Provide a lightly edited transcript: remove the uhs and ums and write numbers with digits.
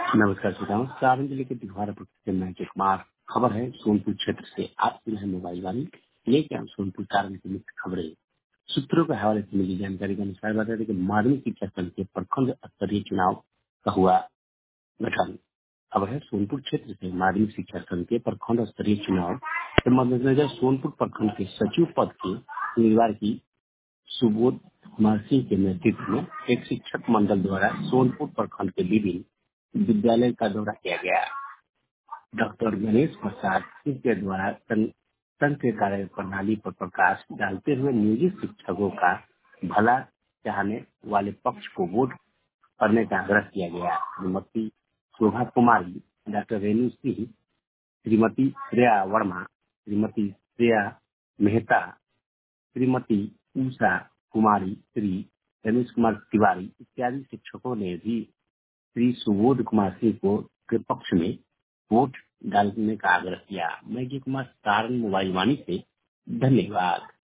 नमस्कार श्रोताओं, सारण जिले के दिघवारा प्रखंड से मैं कुमार। खबर है सोनपुर क्षेत्र से। आप सुन रहे हैं मोबाइल वाली लेके हम सोनपुर सारण की मुख्य खबरें। सूत्रों के हवाले से मिली जानकारी के अनुसार बता दें कि माध्यमिक शिक्षा संघ के प्रखंड स्तरीय चुनाव का हुआ गठन। खबर है सोनपुर क्षेत्र से माध्यमिक शिक्षा संघ के प्रखंड स्तरीय चुनाव के मद्देनजर सोनपुर प्रखंड के सचिव पद के उम्मीदवार की सुबोध कुमार सिंह के नेतृत्व में एक शिक्षक मंडल द्वारा सोनपुर प्रखंड के विभिन्न विद्यालय का दौरा किया गया। डॉक्टर गणेश प्रसाद सिंह के द्वारा संघ के कार्य प्रणाली पर प्रकाश डालते हुए नियोजित शिक्षकों का भला चाहने वाले पक्ष को वोट करने का आग्रह किया गया। श्रीमती शोभा कुमारी, डॉक्टर रेणु सिंह, श्रीमती श्रेया वर्मा, श्रीमती श्रेया मेहता, श्रीमती उषा कुमारी, श्री रमेश कुमार तिवारी इत्यादि शिक्षकों ने भी श्री सुबोध कुमार सिंह को के पक्ष में वोट डालने का आग्रह किया। मैं जी कुमार सारण मोबाइल वाणी से धन्यवाद।